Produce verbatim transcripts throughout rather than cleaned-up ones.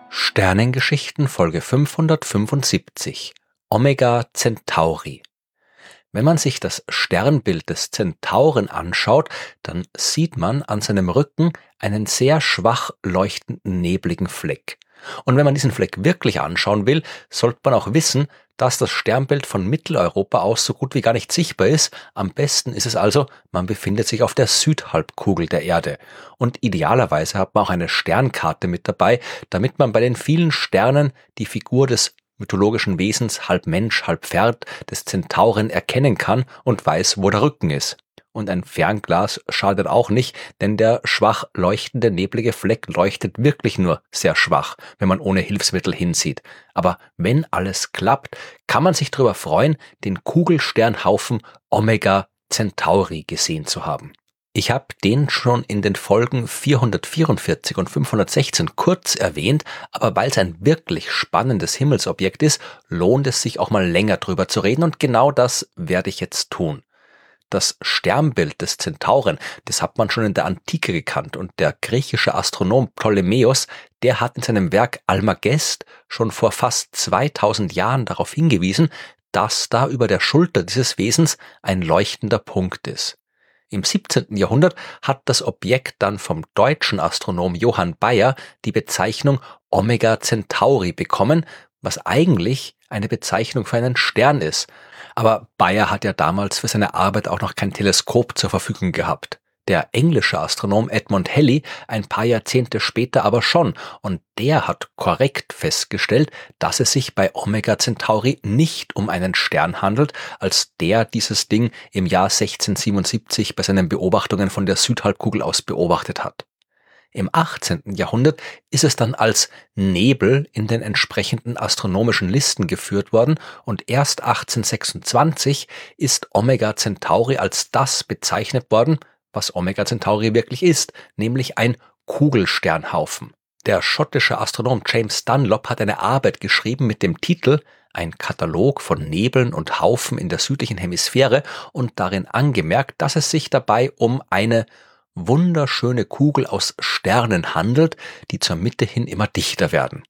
Sternengeschichten Folge fünfhundertfünfundsiebzig Omega Centauri. Wenn man sich das Sternbild des Zentauren anschaut, dann sieht man an seinem Rücken einen sehr schwach leuchtenden nebligen Fleck. Und wenn man diesen Fleck wirklich anschauen will, sollte man auch wissen, dass das Sternbild von Mitteleuropa aus so gut wie gar nicht sichtbar ist. Am besten ist es also, man befindet sich auf der Südhalbkugel der Erde. Und idealerweise hat man auch eine Sternkarte mit dabei, damit man bei den vielen Sternen die Figur des mythologischen Wesens, halb Mensch, halb Pferd, des Zentauren erkennen kann und weiß, wo der Rücken ist. Und ein Fernglas schadet auch nicht, denn der schwach leuchtende, neblige Fleck leuchtet wirklich nur sehr schwach, wenn man ohne Hilfsmittel hinsieht. Aber wenn alles klappt, kann man sich darüber freuen, den Kugelsternhaufen Omega Centauri gesehen zu haben. Ich habe den schon in den Folgen vierhundertvierundvierzig und fünfhundertsechzehn kurz erwähnt, aber weil es ein wirklich spannendes Himmelsobjekt ist, lohnt es sich auch mal länger drüber zu reden und genau das werde ich jetzt tun. Das Sternbild des Zentauren, das hat man schon in der Antike gekannt und der griechische Astronom Ptolemäus, der hat in seinem Werk Almagest schon vor fast zweitausend Jahren darauf hingewiesen, dass da über der Schulter dieses Wesens ein leuchtender Punkt ist. Im siebzehnten Jahrhundert hat das Objekt dann vom deutschen Astronom Johann Bayer die Bezeichnung Omega Centauri bekommen, was eigentlich eine Bezeichnung für einen Stern ist. Aber Bayer hat ja damals für seine Arbeit auch noch kein Teleskop zur Verfügung gehabt. Der englische Astronom Edmund Halley ein paar Jahrzehnte später aber schon, und der hat korrekt festgestellt, dass es sich bei Omega Centauri nicht um einen Stern handelt, als der dieses Ding im Jahr sechzehnhundertsiebenundsiebzig bei seinen Beobachtungen von der Südhalbkugel aus beobachtet hat. Im achtzehnten Jahrhundert ist es dann als Nebel in den entsprechenden astronomischen Listen geführt worden und erst achtzehnhundertsechsundzwanzig ist Omega Centauri als das bezeichnet worden, was Omega Centauri wirklich ist, nämlich ein Kugelsternhaufen. Der schottische Astronom James Dunlop hat eine Arbeit geschrieben mit dem Titel Ein Katalog von Nebeln und Haufen in der südlichen Hemisphäre und darin angemerkt, dass es sich dabei um eine wunderschöne Kugel aus Sternen handelt, die zur Mitte hin immer dichter werden.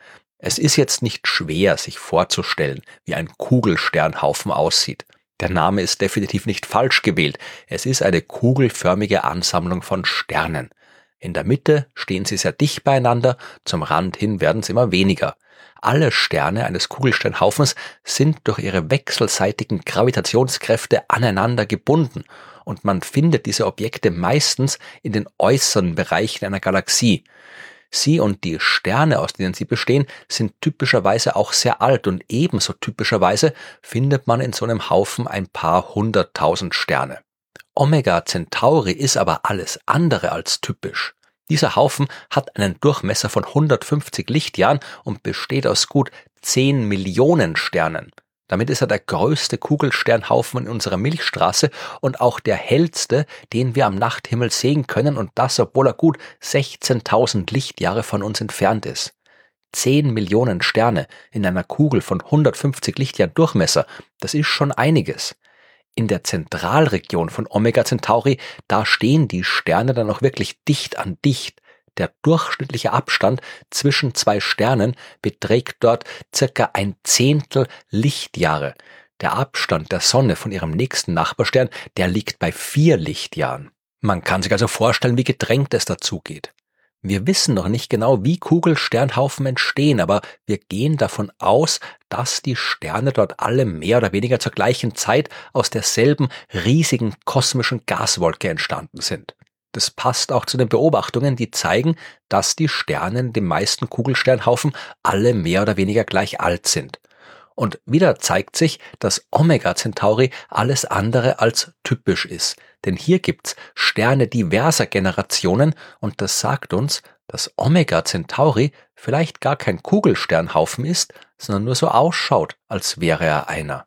Es ist jetzt nicht schwer, sich vorzustellen, wie ein Kugelsternhaufen aussieht. Der Name ist definitiv nicht falsch gewählt. Es ist eine kugelförmige Ansammlung von Sternen. In der Mitte stehen sie sehr dicht beieinander, zum Rand hin werden es immer weniger. Alle Sterne eines Kugelsternhaufens sind durch ihre wechselseitigen Gravitationskräfte aneinander gebunden und man findet diese Objekte meistens in den äußeren Bereichen einer Galaxie. Sie und die Sterne, aus denen sie bestehen, sind typischerweise auch sehr alt und ebenso typischerweise findet man in so einem Haufen ein paar hunderttausend Sterne. Omega Centauri ist aber alles andere als typisch. Dieser Haufen hat einen Durchmesser von hundertfünfzig Lichtjahren und besteht aus gut zehn Millionen Sternen. Damit ist er der größte Kugelsternhaufen in unserer Milchstraße und auch der hellste, den wir am Nachthimmel sehen können, und das, obwohl er gut sechzehntausend Lichtjahre von uns entfernt ist. zehn Millionen Sterne in einer Kugel von hundertfünfzig Lichtjahren Durchmesser, das ist schon einiges. In der Zentralregion von Omega Centauri, da stehen die Sterne dann auch wirklich dicht an dicht. Der durchschnittliche Abstand zwischen zwei Sternen beträgt dort circa ein Zehntel Lichtjahre. Der Abstand der Sonne von ihrem nächsten Nachbarstern, der liegt bei vier Lichtjahren. Man kann sich also vorstellen, wie gedrängt es dazu geht. Wir wissen noch nicht genau, wie Kugelsternhaufen entstehen, aber wir gehen davon aus, dass die Sterne dort alle mehr oder weniger zur gleichen Zeit aus derselben riesigen kosmischen Gaswolke entstanden sind. Das passt auch zu den Beobachtungen, die zeigen, dass die Sterne in den meisten Kugelsternhaufen alle mehr oder weniger gleich alt sind. Und wieder zeigt sich, dass Omega Centauri alles andere als typisch ist. Denn hier gibt's Sterne diverser Generationen und das sagt uns, dass Omega Centauri vielleicht gar kein Kugelsternhaufen ist, sondern nur so ausschaut, als wäre er einer.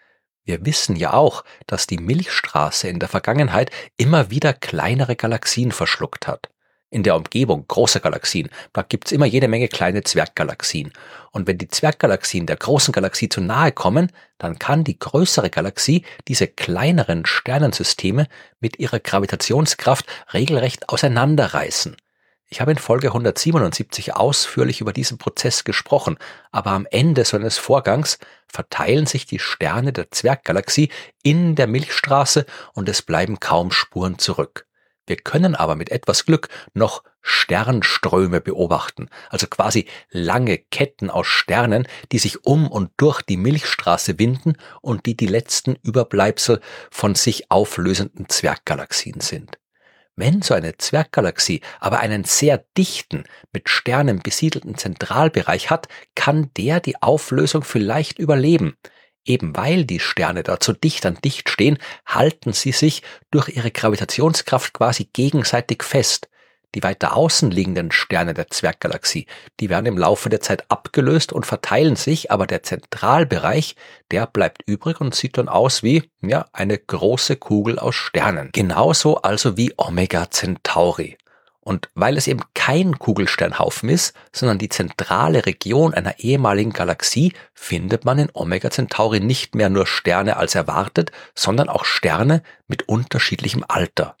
Wir wissen ja auch, dass die Milchstraße in der Vergangenheit immer wieder kleinere Galaxien verschluckt hat. In der Umgebung großer Galaxien, da gibt's immer jede Menge kleine Zwerggalaxien. Und wenn die Zwerggalaxien der großen Galaxie zu nahe kommen, dann kann die größere Galaxie diese kleineren Sternensysteme mit ihrer Gravitationskraft regelrecht auseinanderreißen. Ich habe in Folge hundertsiebenundsiebzig ausführlich über diesen Prozess gesprochen, aber am Ende so eines Vorgangs verteilen sich die Sterne der Zwerggalaxie in der Milchstraße und es bleiben kaum Spuren zurück. Wir können aber mit etwas Glück noch Sternströme beobachten, also quasi lange Ketten aus Sternen, die sich um und durch die Milchstraße winden und die die letzten Überbleibsel von sich auflösenden Zwerggalaxien sind. Wenn so eine Zwerggalaxie aber einen sehr dichten, mit Sternen besiedelten Zentralbereich hat, kann der die Auflösung vielleicht überleben. Eben weil die Sterne dort so dicht an dicht stehen, halten sie sich durch ihre Gravitationskraft quasi gegenseitig fest. Die weiter außen liegenden Sterne der Zwerggalaxie, die werden im Laufe der Zeit abgelöst und verteilen sich, aber der Zentralbereich, der bleibt übrig und sieht dann aus wie, ja, eine große Kugel aus Sternen. Genauso also wie Omega Centauri. Und weil es eben kein Kugelsternhaufen ist, sondern die zentrale Region einer ehemaligen Galaxie, findet man in Omega Centauri nicht mehr nur Sterne als erwartet, sondern auch Sterne mit unterschiedlichem Alter.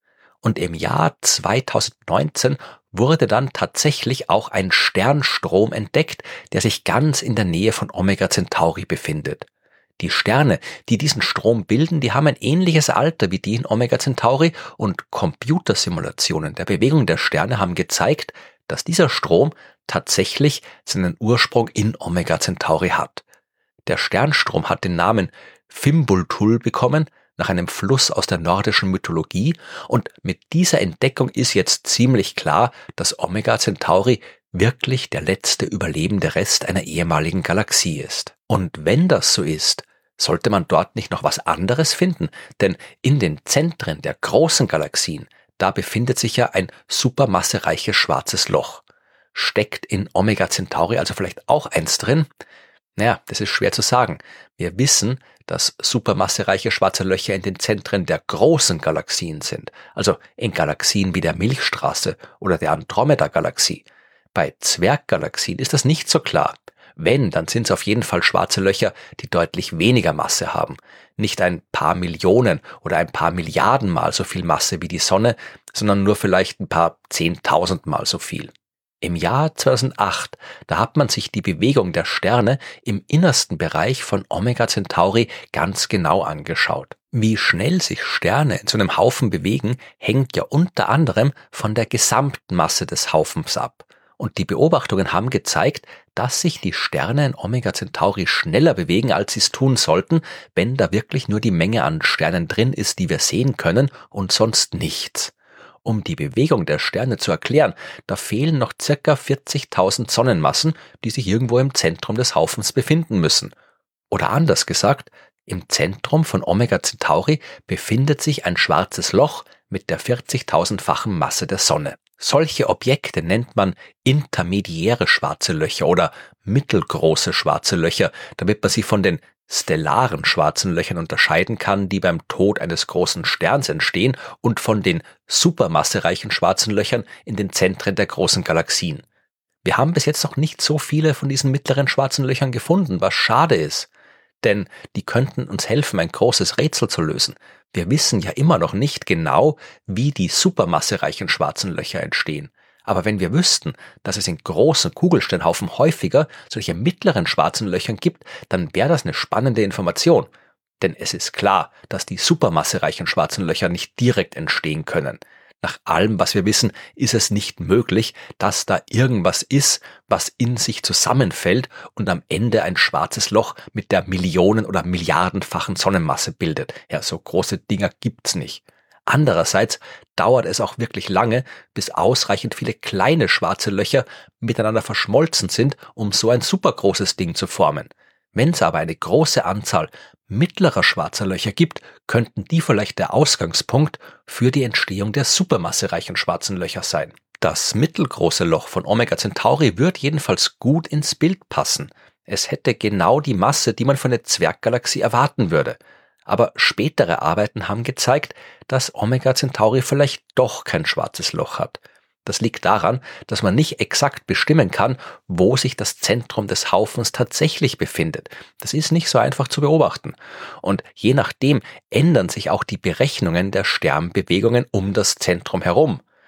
Und im Jahr zweitausendneunzehn wurde dann tatsächlich auch ein Sternstrom entdeckt, der sich ganz in der Nähe von Omega Centauri befindet. Die Sterne, die diesen Strom bilden, die haben ein ähnliches Alter wie die in Omega Centauri und Computersimulationen der Bewegung der Sterne haben gezeigt, dass dieser Strom tatsächlich seinen Ursprung in Omega Centauri hat. Der Sternstrom hat den Namen Fimbultul bekommen, nach einem Fluss aus der nordischen Mythologie, und mit dieser Entdeckung ist jetzt ziemlich klar, dass Omega Centauri wirklich der letzte überlebende Rest einer ehemaligen Galaxie ist. Und wenn das so ist, sollte man dort nicht noch was anderes finden? Denn in den Zentren der großen Galaxien, da befindet sich ja ein supermassereiches schwarzes Loch. Steckt in Omega Centauri also vielleicht auch eins drin? Naja, das ist schwer zu sagen. Wir wissen, dass supermassereiche schwarze Löcher in den Zentren der großen Galaxien sind, also in Galaxien wie der Milchstraße oder der Andromeda-Galaxie. Bei Zwerggalaxien ist das nicht so klar. Wenn, dann sind es auf jeden Fall schwarze Löcher, die deutlich weniger Masse haben. Nicht ein paar Millionen oder ein paar Milliarden Mal so viel Masse wie die Sonne, sondern nur vielleicht ein paar Zehntausend Mal so viel. Im Jahr zweitausendacht, da hat man sich die Bewegung der Sterne im innersten Bereich von Omega Centauri ganz genau angeschaut. Wie schnell sich Sterne in so einem Haufen bewegen, hängt ja unter anderem von der gesamten Masse des Haufens ab. Und die Beobachtungen haben gezeigt, dass sich die Sterne in Omega Centauri schneller bewegen, als sie es tun sollten, wenn da wirklich nur die Menge an Sternen drin ist, die wir sehen können und sonst nichts. Um die Bewegung der Sterne zu erklären, da fehlen noch ca. vierzigtausend Sonnenmassen, die sich irgendwo im Zentrum des Haufens befinden müssen. Oder anders gesagt, im Zentrum von Omega Centauri befindet sich ein schwarzes Loch mit der vierzigtausendfachen Masse der Sonne. Solche Objekte nennt man intermediäre schwarze Löcher oder mittelgroße schwarze Löcher, damit man sie von den stellaren schwarzen Löchern unterscheiden kann, die beim Tod eines großen Sterns entstehen, und von den supermassereichen schwarzen Löchern in den Zentren der großen Galaxien. Wir haben bis jetzt noch nicht so viele von diesen mittleren schwarzen Löchern gefunden, was schade ist. Denn die könnten uns helfen, ein großes Rätsel zu lösen. Wir wissen ja immer noch nicht genau, wie die supermassereichen schwarzen Löcher entstehen. Aber wenn wir wüssten, dass es in großen Kugelsternhaufen häufiger solche mittleren schwarzen Löchern gibt, dann wäre das eine spannende Information. Denn es ist klar, dass die supermassereichen schwarzen Löcher nicht direkt entstehen können. Nach allem, was wir wissen, ist es nicht möglich, dass da irgendwas ist, was in sich zusammenfällt und am Ende ein schwarzes Loch mit der Millionen- oder Milliardenfachen Sonnenmasse bildet. Ja, so große Dinger gibt's nicht. Andererseits dauert es auch wirklich lange, bis ausreichend viele kleine schwarze Löcher miteinander verschmolzen sind, um so ein supergroßes Ding zu formen. Wenn es aber eine große Anzahl mittlerer schwarzer Löcher gibt, könnten die vielleicht der Ausgangspunkt für die Entstehung der supermassereichen schwarzen Löcher sein. Das mittelgroße Loch von Omega Centauri wird jedenfalls gut ins Bild passen. Es hätte genau die Masse, die man von der Zwerggalaxie erwarten würde. Aber spätere Arbeiten haben gezeigt, dass Omega Centauri vielleicht doch kein schwarzes Loch hat. Das liegt daran, dass man nicht exakt bestimmen kann, wo sich das Zentrum des Haufens tatsächlich befindet. Das ist nicht so einfach zu beobachten. Und je nachdem ändern sich auch die Berechnungen der Sternbewegungen um das Zentrum herum.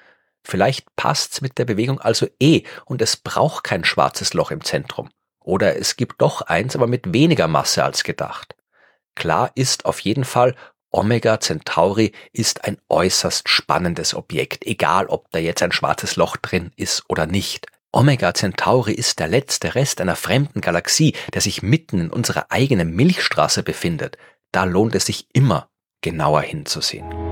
Vielleicht passt's mit der Bewegung also eh und es braucht kein schwarzes Loch im Zentrum. Oder es gibt doch eins, aber mit weniger Masse als gedacht. Klar ist auf jeden Fall, Omega Centauri ist ein äußerst spannendes Objekt, egal ob da jetzt ein schwarzes Loch drin ist oder nicht. Omega Centauri ist der letzte Rest einer fremden Galaxie, der sich mitten in unserer eigenen Milchstraße befindet. Da lohnt es sich immer, genauer hinzusehen.